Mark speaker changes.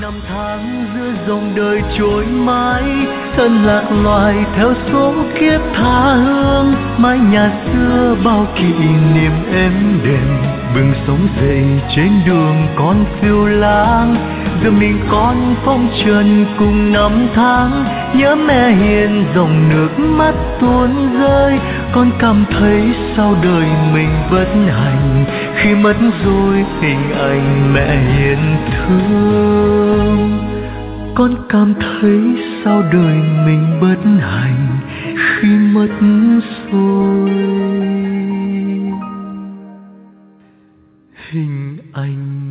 Speaker 1: năm tháng giữa dòng đời trôi mãi, thân lạc loài theo số kiếp tha hương. Mái nhà xưa bao kỷ niệm êm đềm, bừng sống dậy trên đường con phiêu lãng. Giờ mình con phong trần cùng năm tháng, nhớ mẹ hiền dòng nước mắt tuôn rơi. Con cảm thấy sau đời mình bất hạnh, khi mất rồi hình ảnh mẹ hiền thương. Con cảm thấy sau đời mình bất hạnh, khi mất rồi hình ảnh